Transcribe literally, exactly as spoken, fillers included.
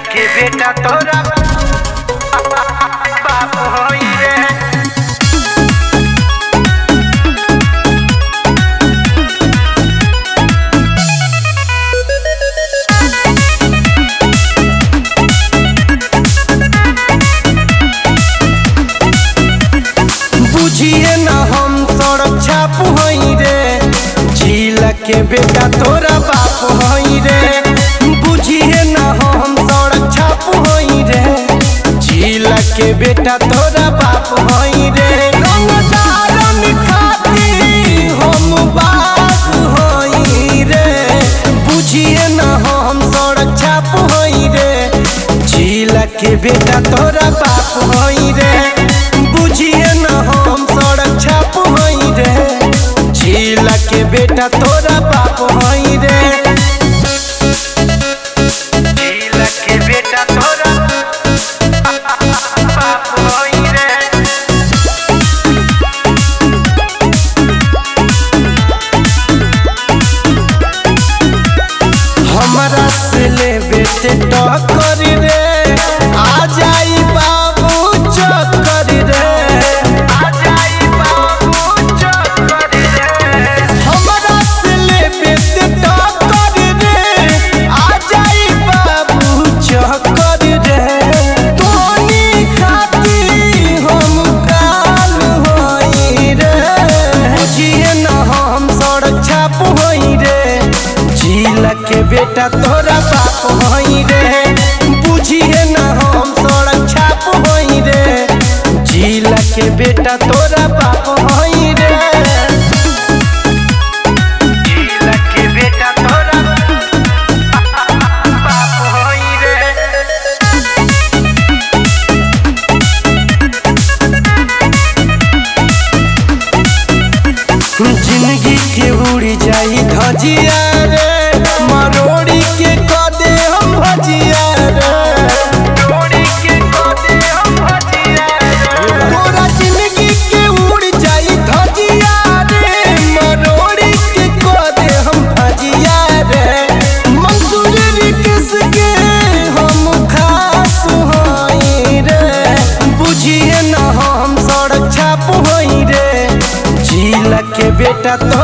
के बेटा तोरा बाप होई रे। बुझिए ना हम सड़क छाप होई रे, झील के बेटा तोरा बाप होई रे। बुझिए ना हम सड़क छाप होई रे, झील के बेटा तोरा बाप होई रे। रंगदारन खाती हम बाप होई रे। बुझिए ना हम सड़क छाप होई रे, झील के बेटा तोरा बाप होई रे। बुझिए ना हम सड़क छाप होई रे, झील के बेटा तोरा बाप होई रे। झील के बेटा तोरा बाप होई रे। हमरा से ले बेटे टक्कर रे, आ जाई बाबू चक्कर रे। आ जाई बाबू चक्कर रे। हमरा से ले बेटे टक्कर रे, आ जाई बाबू चक्कर रे। तोनी खाती हम काल होई रे। बुझिए ना हम सड़क छाप होई रे, झील के बेटा तोरा बाप होई रे। बुझिए ना हम सड़क छाप होई रे, झील के बेटा तोरा बाप होई रे। झील के बेटा तोरा बाप होई रे। जिंदगी के उड़ी जाई धजिया रे, मरोड़ी के कदे हम भजिया रे। मरोड़ी के कदे हम भजिया रे। तोरा जिंदगी के उड़ जाई धजिया रे, मरोड़ी के कदे हम भजिया रे। मंसूर रिक्स के हम खास होई रे। बुझिए ना हम सड़क छाप होई रे, झील के बेटा तो